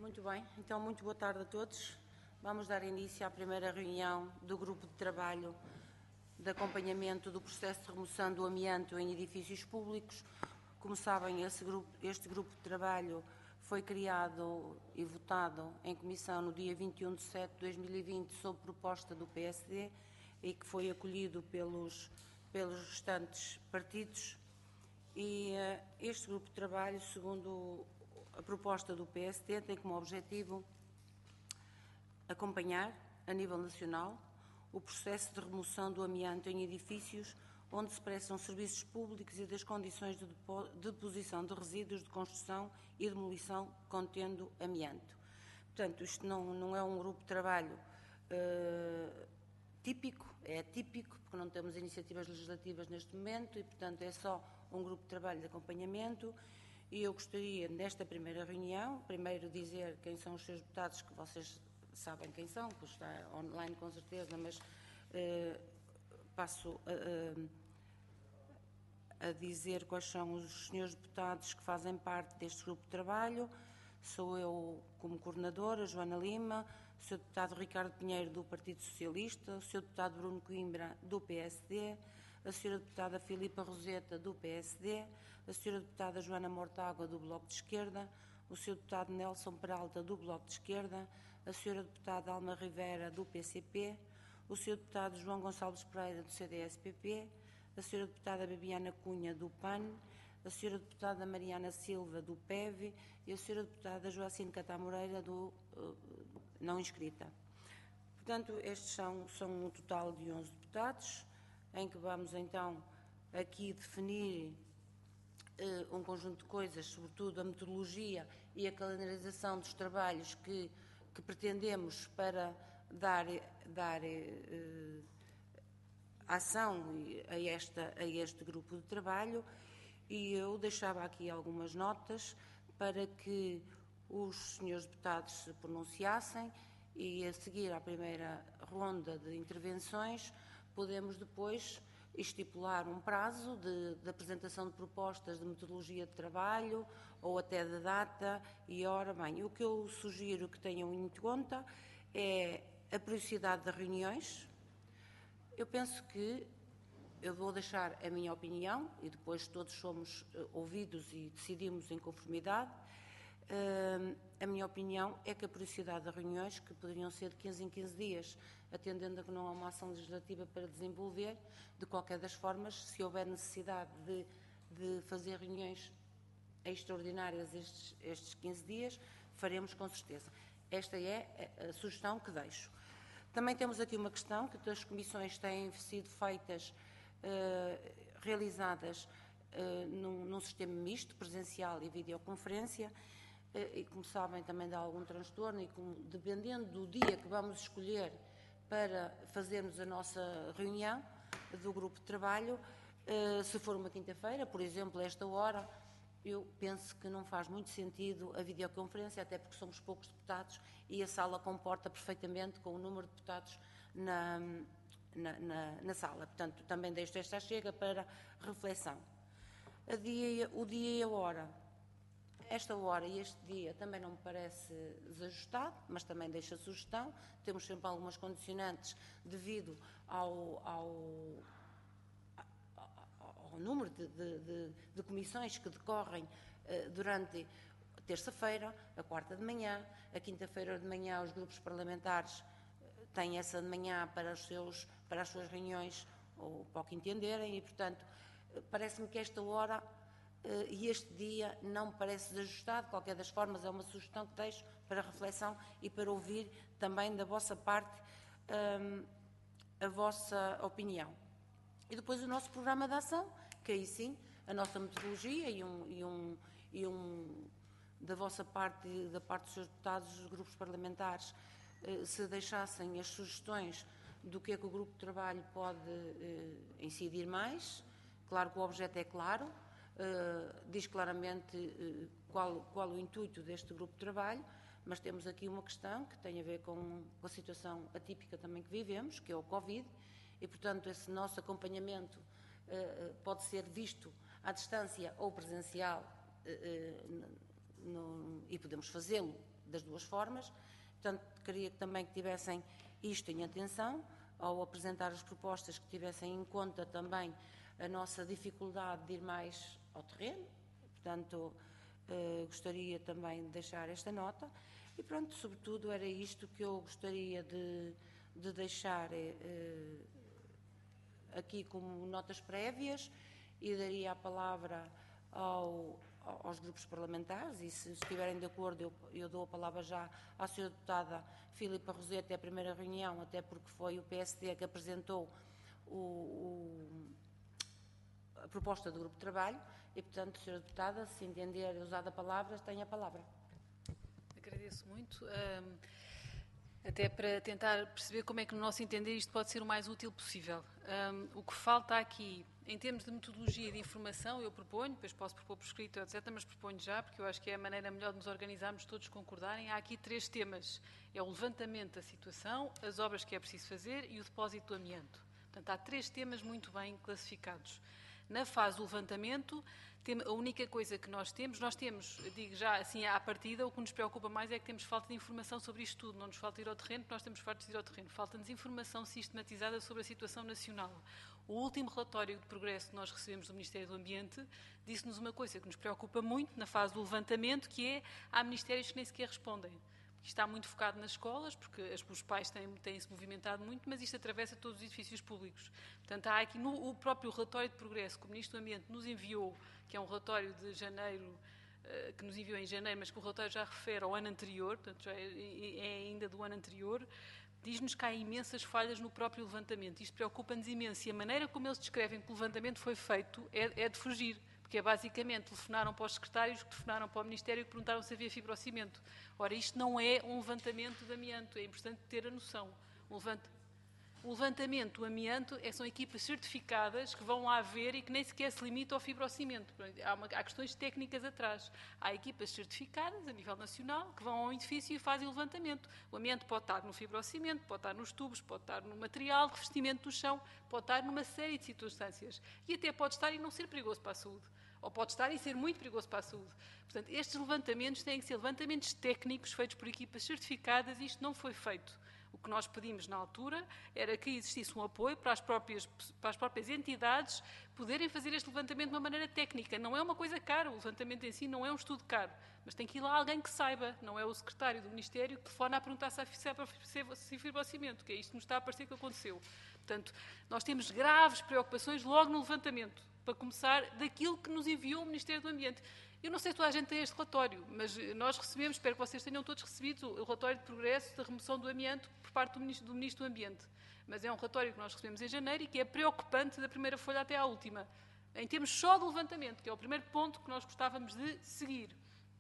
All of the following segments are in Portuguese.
Muito bem, então muito boa tarde a todos. Vamos dar início à primeira reunião do Grupo de Trabalho de Acompanhamento do Processo de Remoção do Amianto em Edifícios Públicos. Como sabem, este grupo de trabalho foi criado e votado em comissão no dia 21 de setembro de 2020 sob proposta do PSD e que foi acolhido pelos restantes partidos. E este grupo de trabalho, segundo a proposta do PSD, tem como objetivo acompanhar, a nível nacional, o processo de remoção do amianto em edifícios onde se prestam serviços públicos e das condições de deposição de resíduos de construção e demolição contendo amianto. Portanto, isto não é um grupo de trabalho típico, é atípico, porque não temos iniciativas legislativas neste momento e, portanto, é só um grupo de trabalho de acompanhamento. E eu gostaria, nesta primeira reunião, primeiro dizer quem são os seus deputados, que vocês sabem quem são, pois está online com certeza, mas passo a dizer quais são os senhores deputados que fazem parte deste grupo de trabalho. Sou eu como coordenadora, Joana Lima, o Sr. Deputado Ricardo Pinheiro, do Partido Socialista, o Sr. Deputado Bruno Coimbra, do PSD, a Sra. Deputada Filipa Roseta, do PSD, a Sra. Deputada Joana Mortágua, do Bloco de Esquerda, o Sr. Deputado Nelson Peralta, do Bloco de Esquerda, a Sra. Deputada Alma Rivera, do PCP, o Sr. Deputado João Gonçalves Pereira, do CDS-PP, a Sra. Deputada Bibiana Cunha, do PAN, a Sra. Deputada Mariana Silva, do PEV, e a Sra. Deputada Joacine Catá Moreira, do não inscrita. Portanto, estes são um total de 11 deputados, em que vamos então aqui definir um conjunto de coisas, sobretudo a metodologia e a calendarização dos trabalhos que pretendemos para dar ação a este grupo de trabalho. E eu deixava aqui algumas notas para que os senhores deputados se pronunciassem e, a seguir à primeira ronda de intervenções, podemos depois estipular um prazo de apresentação de propostas de metodologia de trabalho ou até de data e hora. Bem, o que eu sugiro que tenham em conta é a periodicidade das reuniões. Eu penso que eu vou deixar a minha opinião e depois todos somos ouvidos e decidimos em conformidade. A minha opinião é que a periodicidade das reuniões, que poderiam ser de 15 em 15 dias, atendendo a que não há uma ação legislativa para desenvolver, de qualquer das formas, se houver necessidade de fazer reuniões extraordinárias estes 15 dias, faremos com certeza. Esta é a sugestão que deixo. Também temos aqui uma questão que as comissões têm sido feitas, realizadas num sistema misto, presencial e videoconferência, e como sabem também dá algum transtorno e dependendo do dia que vamos escolher para fazermos a nossa reunião do grupo de trabalho, se for uma quinta-feira, por exemplo, a esta hora, eu penso que não faz muito sentido a videoconferência, até porque somos poucos deputados e a sala comporta perfeitamente com o número de deputados na sala. Portanto, também deixo esta chega para reflexão. O dia e a hora. Esta hora e este dia também não me parece desajustado, mas também deixo a sugestão. Temos sempre algumas condicionantes devido ao número de comissões que decorrem durante a terça-feira, a quarta de manhã, a quinta-feira de manhã os grupos parlamentares têm essa de manhã para as suas reuniões ou para o que entenderem e, portanto, parece-me que esta hora e este dia não me parece desajustado. De qualquer das formas, é uma sugestão que deixo para reflexão e para ouvir também da vossa parte a vossa opinião. E depois o nosso programa de ação, que aí sim, a nossa metodologia e da vossa parte e da parte dos seus deputados, dos grupos parlamentares, se deixassem as sugestões do que é que o grupo de trabalho pode incidir mais. Claro que o objeto é claro, diz claramente qual o intuito deste grupo de trabalho, mas temos aqui uma questão que tem a ver com a situação atípica também que vivemos, que é o Covid, e, portanto, esse nosso acompanhamento pode ser visto à distância ou presencial e podemos fazê-lo das duas formas. Portanto, queria também que tivessem isto em atenção, ao apresentar as propostas, que tivessem em conta também a nossa dificuldade de ir mais ao terreno. Portanto, gostaria também de deixar esta nota. E pronto, sobretudo era isto que eu gostaria de deixar aqui como notas prévias, e daria a palavra aos grupos parlamentares, e se estiverem de acordo eu dou a palavra já à Sra. Deputada Filipa Rosete, a primeira reunião, até porque foi o PSD que apresentou a proposta do grupo de trabalho, e portanto, Sra. Deputada, se entender usar a palavra, tem a palavra. Agradeço muito. Até para tentar perceber como é que, no nosso entender, isto pode ser o mais útil possível. O que falta aqui, em termos de metodologia de informação, eu proponho, depois posso propor por escrito, etc., mas proponho já, porque eu acho que é a maneira melhor de nos organizarmos, todos concordarem. Há aqui 3 temas. É o levantamento da situação, as obras que é preciso fazer e o depósito do amianto. Portanto, há 3 temas muito bem classificados. Na fase do levantamento, a única coisa que nós temos, digo já assim à partida, o que nos preocupa mais é que temos falta de informação sobre isto tudo. Não nos falta ir ao terreno, porque nós temos fartos de ir ao terreno. Falta-nos informação sistematizada sobre a situação nacional. O último relatório de progresso que nós recebemos do Ministério do Ambiente disse-nos uma coisa que nos preocupa muito na fase do levantamento, que é há ministérios que nem sequer respondem. Isto está muito focado nas escolas, porque os pais têm-se movimentado muito, mas isto atravessa todos os edifícios públicos. Portanto, há aqui o próprio relatório de progresso que o Ministro do Ambiente nos enviou, que é um relatório de janeiro, que nos enviou em janeiro, mas que o relatório já refere ao ano anterior, portanto, já é ainda do ano anterior, diz-nos que há imensas falhas no próprio levantamento. Isto preocupa-nos imenso, e a maneira como eles descrevem que o levantamento foi feito é de fugir. Porque é basicamente, telefonaram para os secretários, que telefonaram para o Ministério e perguntaram se havia fibrocimento. Ora, isto não é um levantamento de amianto, é importante ter a noção. O levantamento do amianto são equipas certificadas que vão lá ver e que nem sequer se limitam ao fibrocimento. Há questões técnicas atrás. Há equipas certificadas a nível nacional que vão ao edifício e fazem o levantamento. O amianto pode estar no fibrocimento, pode estar nos tubos, pode estar no material de revestimento do chão, pode estar numa série de circunstâncias. E até pode estar e não ser perigoso para a saúde. Ou pode estar e ser muito perigoso para a saúde. Portanto, estes levantamentos têm que ser levantamentos técnicos feitos por equipas certificadas, e isto não foi feito. O que nós pedimos na altura era que existisse um apoio para as próprias entidades poderem fazer este levantamento de uma maneira técnica. Não é uma coisa cara, o levantamento em si não é um estudo caro, mas tem que ir lá alguém que saiba, não é o secretário do Ministério que telefona a perguntar se é para fibrocimento, que é isto que nos está a parecer que aconteceu. Portanto, nós temos graves preocupações logo no levantamento, para começar, daquilo que nos enviou o Ministério do Ambiente. Eu não sei se toda a gente tem este relatório, mas nós recebemos, espero que vocês tenham todos recebido, o relatório de progresso da remoção do amianto por parte do Ministro do Ambiente. Mas é um relatório que nós recebemos em janeiro e que é preocupante da primeira folha até à última. Em termos só do levantamento, que é o primeiro ponto que nós gostávamos de seguir.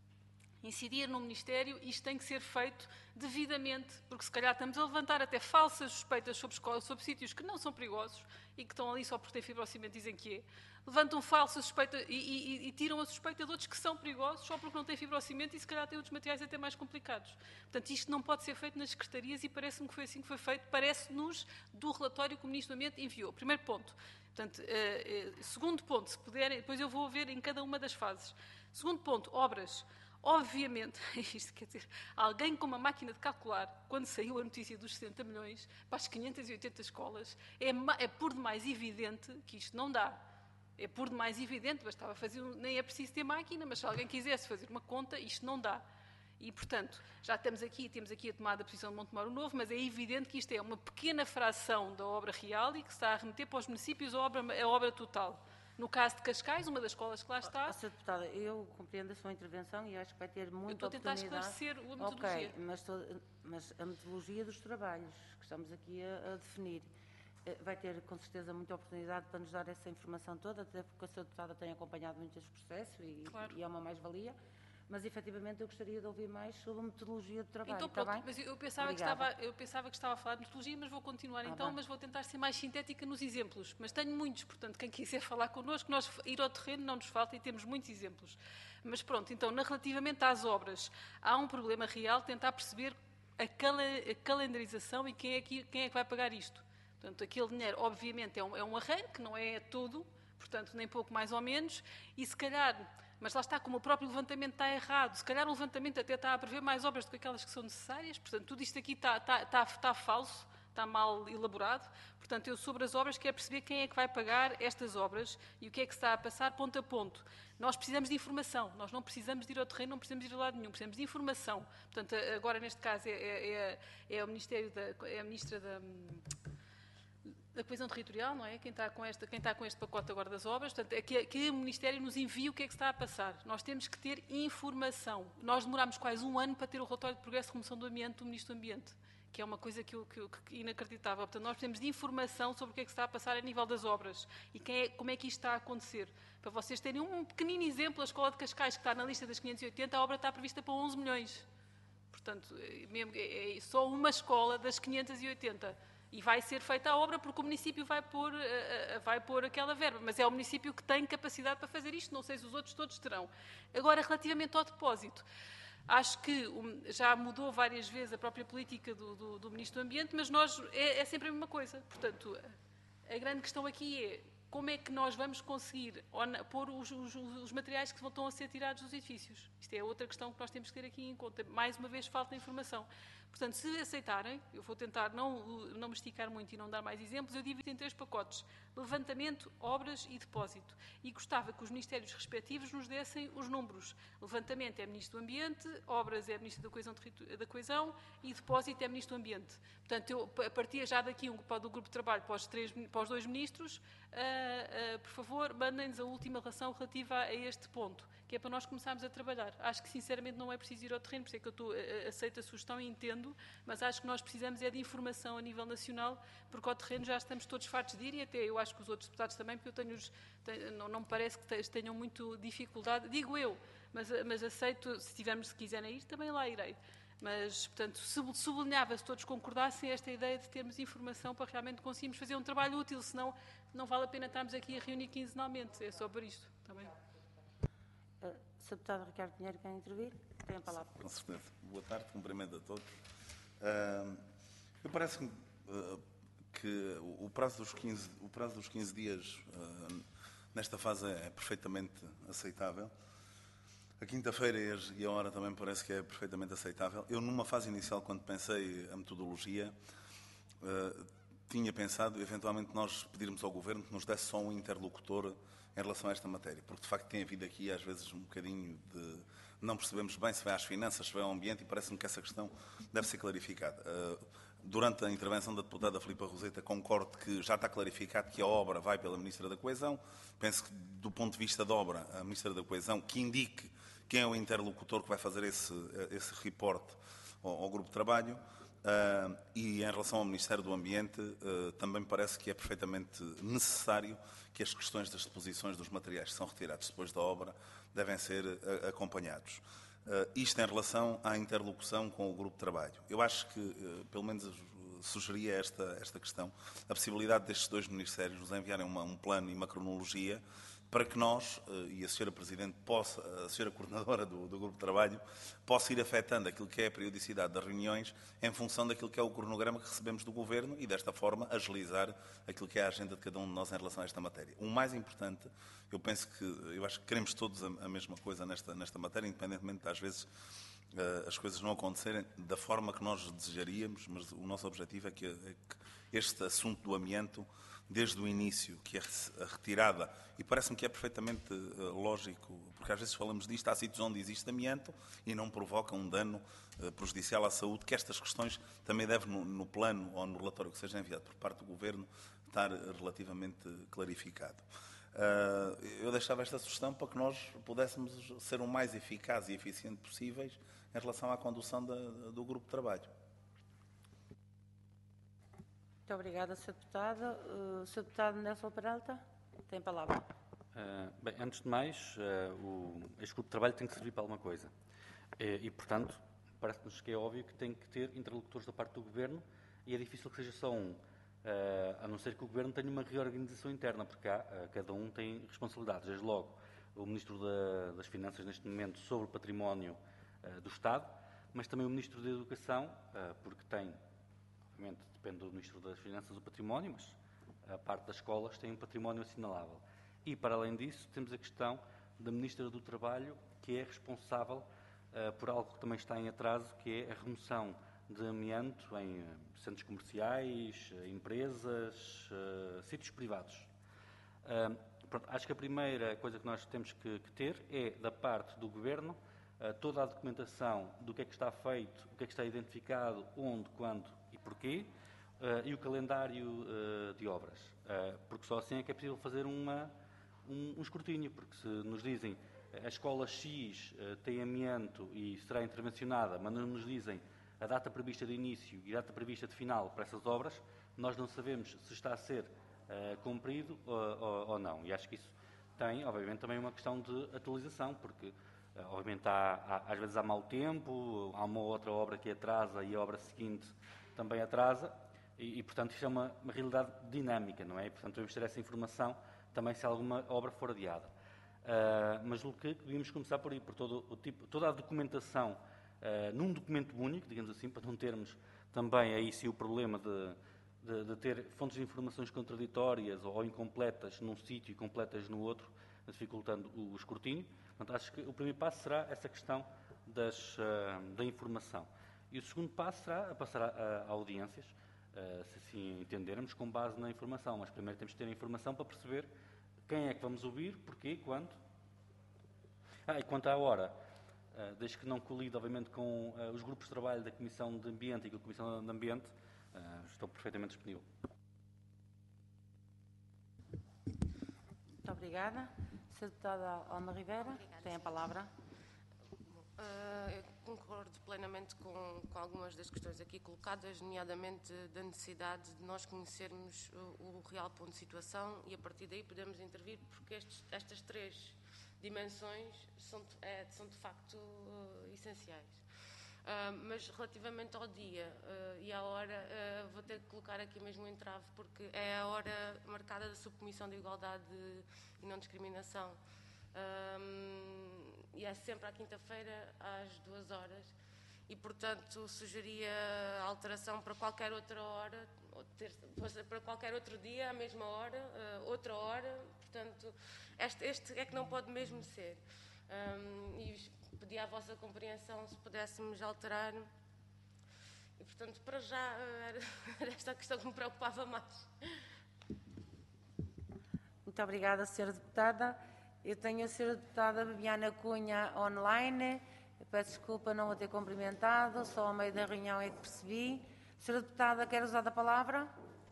Incidir no Ministério, isto tem que ser feito devidamente, porque se calhar estamos a levantar até falsas suspeitas sobre escolas, sobre sítios que não são perigosos e que estão ali só por ter fibrocimento, dizem que é. Levantam falsas suspeitas e tiram a suspeita de outros que são perigosos só porque não têm fibrocimento e se calhar têm outros materiais até mais complicados. Portanto, isto não pode ser feito nas secretarias e parece-me que foi assim que foi feito, parece-nos do relatório que o Ministro do Ambiente enviou. Primeiro ponto. Portanto, segundo ponto, se puderem, depois eu vou ver em cada uma das fases. Segundo ponto, obras. Obviamente, isto quer dizer, alguém com uma máquina de calcular, quando saiu a notícia dos 60 milhões para as 580 escolas, é por demais evidente que isto não dá. É por demais evidente, bastava fazer, nem é preciso ter máquina, mas se alguém quisesse fazer uma conta, isto não dá. E, portanto, já temos aqui a tomada de posição de Montemoro Novo, mas é evidente que isto é uma pequena fração da obra real e que se está a remeter para os municípios a obra total. No caso de Cascais, uma das escolas que lá está... Sra. Deputada, eu compreendo a sua intervenção e acho que vai ter muita oportunidade... Eu estou a tentar esclarecer a metodologia. Ok, mas a metodologia dos trabalhos que estamos aqui a definir vai ter, com certeza, muita oportunidade para nos dar essa informação toda, até porque a Sra. Deputada tem acompanhado muito este processo claro. E é uma mais-valia. Mas, efetivamente, eu gostaria de ouvir mais sobre a metodologia de trabalho. Então, pronto, está bem? mas eu pensava que estava a falar de metodologia, mas vou continuar mas vou tentar ser mais sintética nos exemplos. Mas tenho muitos, portanto, quem quiser falar connosco, nós ir ao terreno não nos falta e temos muitos exemplos. Mas pronto, então, relativamente às obras, há um problema real, tentar perceber a calendarização e quem é que vai pagar isto. Portanto, aquele dinheiro, obviamente, é um arranque, não é tudo, portanto, nem pouco mais ou menos, e se calhar... mas lá está, como o próprio levantamento está errado, se calhar o levantamento até está a prever mais obras do que aquelas que são necessárias, portanto, tudo isto aqui está falso, está mal elaborado. Portanto, eu sobre as obras quero perceber quem é que vai pagar estas obras e o que é que se está a passar ponto a ponto. Nós precisamos de informação, nós não precisamos de ir ao terreno, não precisamos de ir a lado nenhum, precisamos de informação. Portanto, agora neste caso é o Ministério é a Ministra da Coesão Territorial, não é? Quem está com este pacote agora das obras, portanto, é que o Ministério nos envie o que é que está a passar. Nós temos que ter informação. Nós demorámos quase um ano para ter o relatório de progresso de remoção do ambiente do Ministro do Ambiente, que é uma coisa que inacreditável. Portanto, nós precisamos de informação sobre o que é que se está a passar a nível das obras e como é que isto está a acontecer. Para vocês terem um pequenino exemplo, a Escola de Cascais, que está na lista das 580, a obra está prevista para 11 milhões. Portanto, é só uma escola das 580. E vai ser feita a obra porque o município vai pôr aquela verba. Mas é o município que tem capacidade para fazer isto, não sei se os outros todos terão. Agora, relativamente ao depósito, acho que já mudou várias vezes a própria política do Ministro do Ambiente, mas é sempre a mesma coisa. Portanto, a grande questão aqui é como é que nós vamos conseguir pôr os materiais que estão a ser tirados dos edifícios. Isto é outra questão que nós temos que ter aqui em conta. Mais uma vez, falta informação. Portanto, se aceitarem, eu vou tentar não me esticar muito e não dar mais exemplos, eu divido em 3 pacotes: levantamento, obras e depósito. E gostava que os ministérios respectivos nos dessem os números. Levantamento é Ministro do Ambiente, obras é Ministro da Coesão e depósito é Ministro do Ambiente. Portanto, eu partia já daqui do grupo de trabalho para os 2 ministros, por favor, mandem-nos a última relação relativa a este ponto, que é para nós começarmos a trabalhar. Acho que, sinceramente, não é preciso ir ao terreno, por isso é que eu aceito a sugestão e entendo, mas acho que nós precisamos é de informação a nível nacional, porque ao terreno já estamos todos fartos de ir, e até eu acho que os outros deputados também, porque não me parece que tenham muito dificuldade, digo eu, mas aceito, se quiserem ir, também lá irei. Mas, portanto, sublinhava, se todos concordassem, esta ideia de termos informação para realmente conseguirmos fazer um trabalho útil, senão não vale a pena estarmos aqui a reunir quinzenalmente. É só por isto. Está bem? Sr. Deputado Ricardo Pinheiro, quer intervir? Tem a palavra. Com certeza. Boa tarde, cumprimento a todos. Eu parece-me que o prazo dos 15 dias nesta fase é perfeitamente aceitável. A quinta-feira e a hora também parece que é perfeitamente aceitável. Eu, numa fase inicial, quando pensei a metodologia, tinha pensado, eventualmente, nós pedirmos ao Governo que nos desse só um interlocutor em relação a esta matéria, porque, de facto, tem havido aqui, às vezes, um bocadinho de... Não percebemos bem se vai às finanças, se vai ao ambiente, e parece-me que essa questão deve ser clarificada. Durante a intervenção da deputada Filipa Roseta, concordo que já está clarificado que a obra vai pela Ministra da Coesão. Penso que, do ponto de vista da obra, a Ministra da Coesão, que indique quem é o interlocutor que vai fazer esse reporte ao grupo de trabalho. E em relação ao Ministério do Ambiente, também parece que é perfeitamente necessário que as questões das deposições dos materiais que são retirados depois da obra devem ser acompanhados. Isto em relação à interlocução com o grupo de trabalho. Eu acho que, pelo menos, sugeria esta questão, a possibilidade destes 2 ministérios nos enviarem um plano e uma cronologia para que nós, e a Sra. Presidente, a Sra. Coordenadora do grupo de trabalho, possa ir afetando aquilo que é a periodicidade das reuniões em função daquilo que é o cronograma que recebemos do Governo e, desta forma, agilizar aquilo que é a agenda de cada um de nós em relação a esta matéria. O mais importante, eu acho que queremos todos a mesma coisa nesta matéria, independentemente de, às vezes, as coisas não acontecerem da forma que nós desejaríamos, mas o nosso objetivo é que este assunto do amianto, desde o início, que é a retirada, e parece-me que é perfeitamente lógico, porque às vezes falamos disto, há sítios onde existe amianto e não provoca um dano prejudicial à saúde, que estas questões também devem, no plano ou no relatório que seja enviado por parte do Governo, estar relativamente clarificado. Eu deixava esta sugestão para que nós pudéssemos ser o mais eficaz e eficiente possíveis em relação à condução do grupo de trabalho. Muito obrigada, Sr. Deputado. Sr. Deputado Nelson Peralta, tem a palavra. Bem, antes de mais, este grupo de trabalho tem que servir para alguma coisa. E, portanto, parece-nos que é óbvio que tem que ter interlocutores da parte do Governo, e é difícil que seja só um, a não ser que o Governo tenha uma reorganização interna, porque cada um tem responsabilidades. Desde logo, o Ministro das Finanças, neste momento, sobre o património do Estado, mas também o Ministro da Educação, porque tem, obviamente, depende do Ministro das Finanças, o património, mas a parte das escolas tem um património assinalável. E, para além disso, temos a questão da Ministra do Trabalho, que é responsável por algo que também está em atraso, que é a remoção de amianto em centros comerciais, empresas, sítios privados. Pronto, acho que a primeira coisa que nós temos que ter é, da parte do Governo, toda a documentação do que é que está feito, o que é que está identificado, onde, quando e porquê, e o calendário de obras. Porque só assim é que é possível fazer um escrutínio, porque se nos dizem a escola X tem amianto e será intervencionada, mas não nos dizem a data prevista de início e a data prevista de final para essas obras, nós não sabemos se está a ser cumprido ou não. E acho que isso tem, obviamente, também uma questão de atualização, porque, obviamente, às vezes há mau tempo, há uma outra obra que atrasa e a obra seguinte também atrasa, e portanto, isto é uma realidade dinâmica, não é? E, portanto, devemos ter essa informação também se alguma obra for adiada. Mas julgo que devíamos começar por aí, por toda a documentação num documento único, digamos assim, para não termos também aí sim o problema de ter fontes de informações contraditórias ou incompletas num sítio e completas no outro, dificultando o escrutínio. Portanto, acho que o primeiro passo será essa questão da informação. E o segundo passo será passar a audiências, se assim entendermos, com base na informação. Mas primeiro temos que ter a informação para perceber quem é que vamos ouvir, porquê, quando. E quanto à hora, desde que não colide, obviamente, com os grupos de trabalho da Comissão de Ambiente e com a Comissão de Ambiente, estou perfeitamente disponível. Muito obrigada. Sra. Deputada Alma Rivera, tem a palavra. Eu concordo plenamente com algumas das questões aqui colocadas, nomeadamente da necessidade de nós conhecermos o real ponto de situação e a partir daí podemos intervir, porque estas três dimensões são de facto essenciais. Mas relativamente ao dia e à hora, vou ter que colocar aqui mesmo um entrave, porque é a hora marcada da Subcomissão de Igualdade e Não Discriminação. E é sempre à quinta-feira às 2 horas e, portanto, sugeria a alteração para qualquer outra hora, para qualquer outro dia, à mesma hora, outra hora. Portanto, este é que não pode mesmo ser. E pedi à vossa compreensão se pudéssemos alterar. E, portanto, para já era esta a questão que me preocupava mais. Muito obrigada, Sra. Deputada. Eu tenho a Sra. Deputada Bibiana Cunha online. Eu peço desculpa não a ter cumprimentado, só ao meio da reunião é que percebi. Sra. Deputada, quer usar a palavra?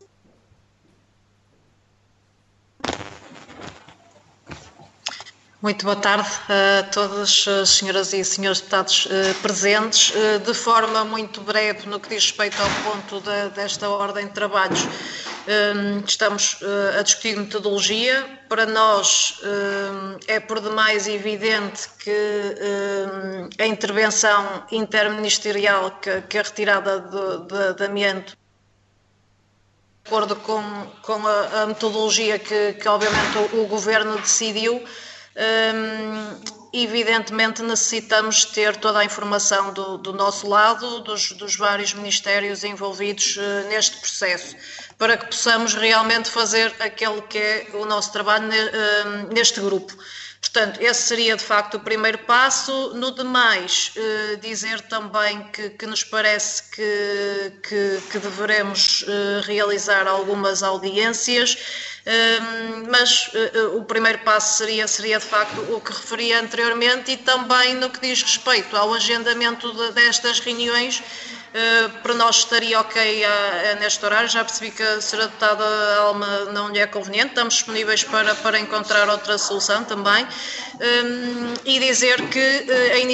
Muito boa tarde a todas as senhoras e senhores deputados presentes. De forma muito breve, no que diz respeito ao ponto desta ordem de trabalhos, estamos a discutir metodologia. Para nós é por demais evidente que a intervenção interministerial, que a retirada de amianto, de acordo com a metodologia que obviamente o Governo decidiu, evidentemente necessitamos ter toda a informação do nosso lado, dos vários ministérios envolvidos neste processo, para que possamos realmente fazer aquele que é o nosso trabalho neste grupo. Portanto, esse seria de facto o primeiro passo. No demais, dizer também que nos parece que deveremos realizar algumas audiências, mas o primeiro passo seria de facto o que referi anteriormente e também no que diz respeito ao agendamento destas reuniões. Para nós estaria ok neste horário. Já percebi que a Sra. Deputada Alma não lhe é conveniente, estamos disponíveis para encontrar outra solução também, e dizer que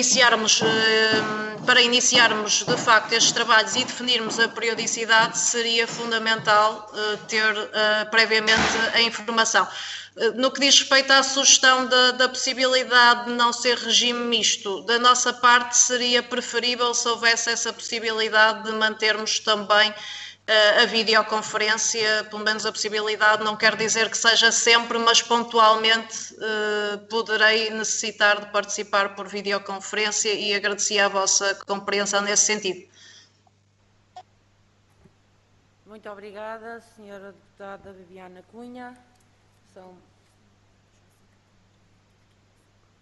para iniciarmos de facto estes trabalhos e definirmos a periodicidade seria fundamental ter previamente a informação. No que diz respeito à sugestão da possibilidade de não ser regime misto, da nossa parte seria preferível se houvesse essa possibilidade de mantermos também a videoconferência, pelo menos a possibilidade, não quer dizer que seja sempre, mas pontualmente poderei necessitar de participar por videoconferência e agradecia a vossa compreensão nesse sentido. Muito obrigada, Sra. Deputada Bibiana Cunha.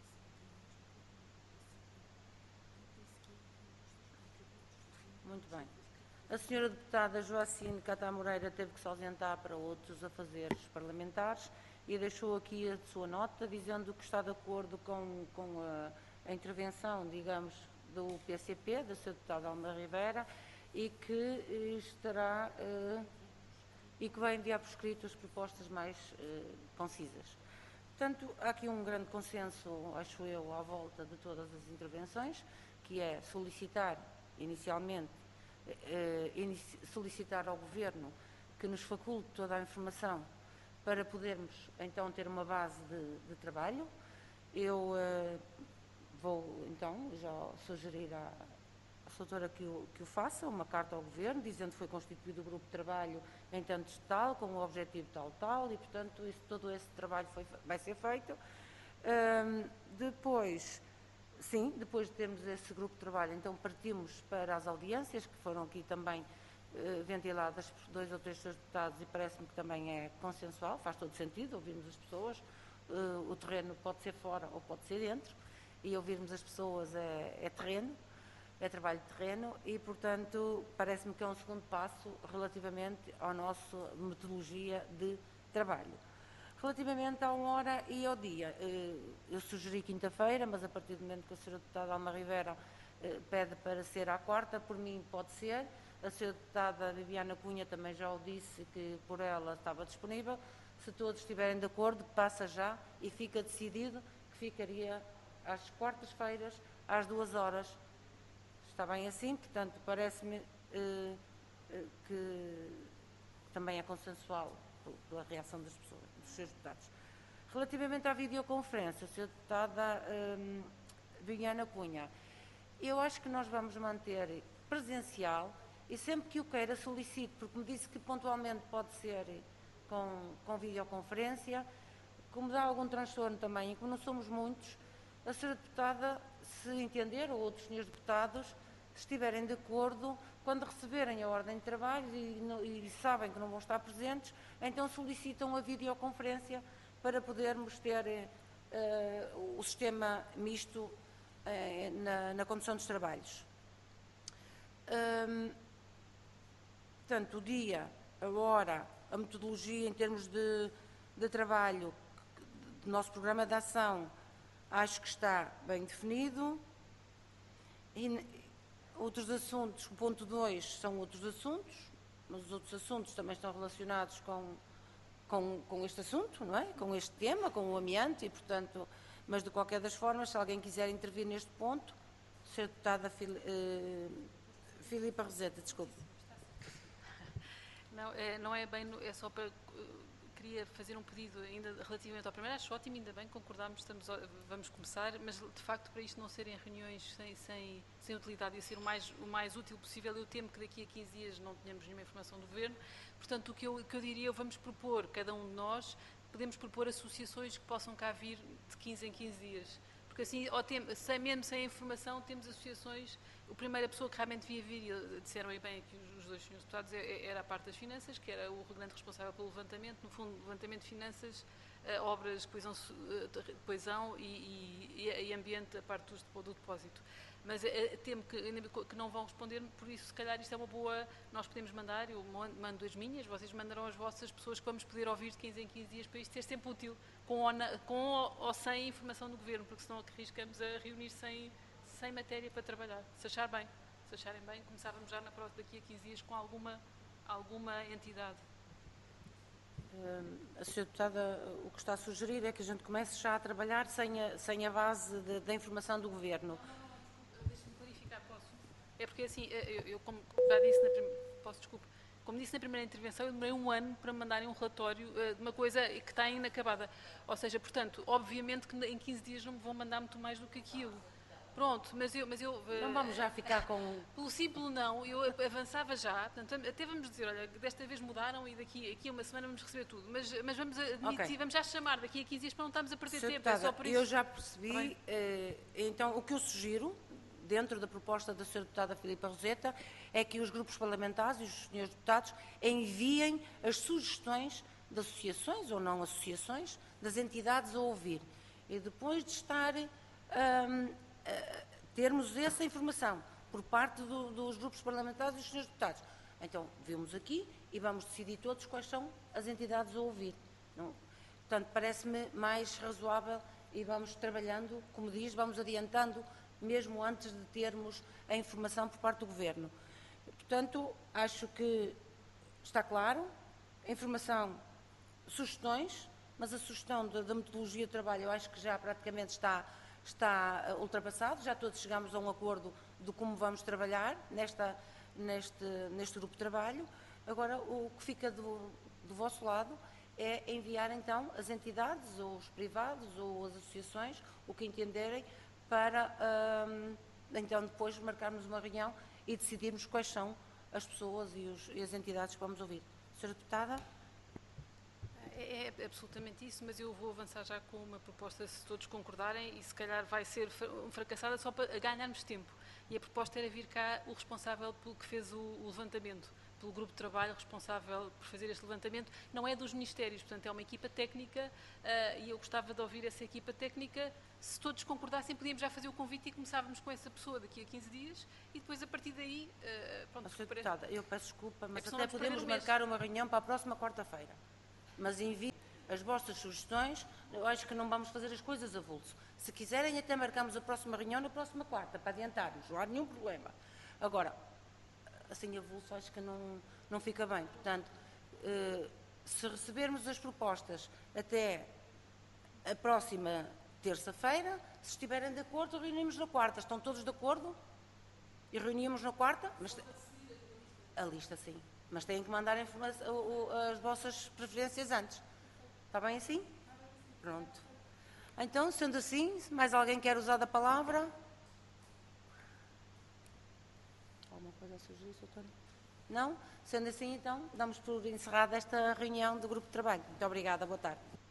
Muito bem. A senhora deputada Joacine Catá Moreira teve que se ausentar para outros afazeres parlamentares e deixou aqui a sua nota dizendo que está de acordo com a intervenção, digamos, do PCP, da senhora deputada Alma Rivera, e que estará e que vai enviar por escrito as propostas mais concisas. Portanto, há aqui um grande consenso, acho eu, à volta de todas as intervenções, que é solicitar, inicialmente, solicitar ao Governo que nos faculte toda a informação para podermos, então, ter uma base de trabalho. Eu vou, então, já sugerir à doutora que o faça, uma carta ao Governo, dizendo que foi constituído o grupo de trabalho em tantos tal, com o objetivo tal, e, portanto, todo esse trabalho vai ser feito. Depois de termos esse grupo de trabalho, então partimos para as audiências, que foram aqui também ventiladas por 2 ou 3 senhores deputados, e parece-me que também é consensual, faz todo sentido, ouvirmos as pessoas, o terreno pode ser fora ou pode ser dentro, e ouvirmos as pessoas é terreno, é trabalho de terreno, e, portanto, parece-me que é um segundo passo relativamente à nossa metodologia de trabalho. Relativamente à hora e ao dia, eu sugeri quinta-feira, mas a partir do momento que a senhora deputada Alma Rivera pede para ser à quarta, por mim pode ser. A senhora deputada Viviana Cunha também já o disse que por ela estava disponível. Se todos estiverem de acordo, passa já e fica decidido que ficaria às quartas-feiras, às 2 horas. Está bem assim? Portanto, parece-me que também é consensual pela reação das pessoas, dos seus deputados. Relativamente à videoconferência, a senhora deputada Viviana Cunha, eu acho que nós vamos manter presencial e sempre que o queira solicite, porque me disse que pontualmente pode ser com videoconferência, como dá algum transtorno também, e como não somos muitos, a senhora deputada, se entender, ou outros senhores deputados, se estiverem de acordo, quando receberem a ordem de trabalho e sabem que não vão estar presentes, então solicitam a videoconferência para podermos ter o sistema misto na condução dos trabalhos. Portanto, o dia, a hora, a metodologia em termos de trabalho, do nosso programa de ação, acho que está bem definido. Outros assuntos, o ponto 2 são outros assuntos, mas os outros assuntos também estão relacionados com este assunto, não é? Com este tema, com o ambiente, e, portanto, mas de qualquer das formas, se alguém quiser intervir neste ponto, Sra. Deputada Filipa Roseta, desculpe. Não é bem, é só para... Queria fazer um pedido ainda relativamente ao primeiro. Acho ótimo, ainda bem, concordámos, vamos começar, mas de facto para isto não serem reuniões sem utilidade e ser o mais útil possível, eu temo que daqui a 15 dias não tenhamos nenhuma informação do Governo. Portanto, o que eu diria, vamos propor, cada um de nós, podemos propor associações que possam cá vir de 15 em 15 dias. Porque assim, mesmo sem a informação, temos associações. A primeira pessoa que realmente devia vir, e disseram aí bem aqui os 2 senhores deputados, era a parte das finanças, que era o grande responsável pelo levantamento, no fundo, levantamento de finanças, obras de coesão e ambiente, a parte do depósito. Mas temo que não vão responder, por isso, se calhar, isto é uma boa... Nós podemos mandar, eu mando as minhas, vocês mandarão as vossas pessoas que vamos poder ouvir de 15 em 15 dias, para isto ser sempre útil, com ou sem informação do Governo, porque senão arriscamos a reunir sem matéria para trabalhar. Se acharem bem, começávamos já daqui a 15 dias com alguma entidade. A senhora deputada, o que está a sugerir é que a gente comece já a trabalhar sem a base da informação do Governo. Deixe-me clarificar, posso? É porque assim, eu como já disse como disse na primeira intervenção, eu demorei 1 ano para me mandarem um relatório de uma coisa que está inacabada. Ou seja, portanto, obviamente que em 15 dias não me vão mandar muito mais do que aquilo. Pronto, mas eu... Não vamos já ficar com... Pelo simples não, eu avançava já, portanto, até vamos dizer, olha, desta vez mudaram e daqui a uma semana vamos receber tudo, mas vamos admitir, okay. Vamos já chamar daqui a 15 dias para não estarmos a perder tempo, deputada, é só por isso. Eu já percebi, então o que eu sugiro, dentro da proposta da Sra. Deputada Filipa Roseta, é que os grupos parlamentares e os senhores deputados enviem as sugestões de associações ou não associações, das entidades a ouvir, e depois de estar... termos essa informação por parte dos grupos parlamentares e dos senhores deputados. Então, vimos aqui e vamos decidir todos quais são as entidades a ouvir. Não? Portanto, parece-me mais razoável e vamos trabalhando, como diz, vamos adiantando, mesmo antes de termos a informação por parte do Governo. Portanto, acho que está claro, a informação, sugestões, mas a sugestão da metodologia de trabalho eu acho que já praticamente está ultrapassado, já todos chegamos a um acordo de como vamos trabalhar neste grupo de trabalho. Agora, o que fica do vosso lado é enviar então as entidades, ou os privados, ou as associações, o que entenderem, para então depois marcarmos uma reunião e decidirmos quais são as pessoas e as entidades que vamos ouvir. Senhora Deputada? É absolutamente isso, mas eu vou avançar já com uma proposta, se todos concordarem, e se calhar vai ser fracassada só para ganharmos tempo. E a proposta era vir cá o responsável pelo que fez o levantamento, pelo grupo de trabalho responsável por fazer este levantamento. Não é dos ministérios, portanto é uma equipa técnica e eu gostava de ouvir essa equipa técnica. Se todos concordassem, podíamos já fazer o convite e começávamos com essa pessoa daqui a 15 dias e depois a partir daí... pronto, Senhora Deputada, eu peço desculpa, mas questão até de perder podemos o mês. marcar uma reunião para a próxima quarta-feira. Mas envie as vossas sugestões, eu acho que não vamos fazer as coisas a vulso. Se quiserem, até marcamos a próxima reunião na próxima quarta, para adiantarmos, não há nenhum problema. Agora, assim a vulso acho que não fica bem. Portanto, se recebermos as propostas até a próxima terça-feira, se estiverem de acordo, reunimos na quarta. Estão todos de acordo? E reunimos na quarta? Mas, a lista, sim. Mas têm que mandar as vossas preferências antes. Está bem assim? Pronto. Então, sendo assim, mais alguém quer usar da palavra? Alguma coisa a sugerir, Sr. António? Não? Sendo assim, então, damos por encerrada esta reunião do Grupo de Trabalho. Muito obrigada. Boa tarde.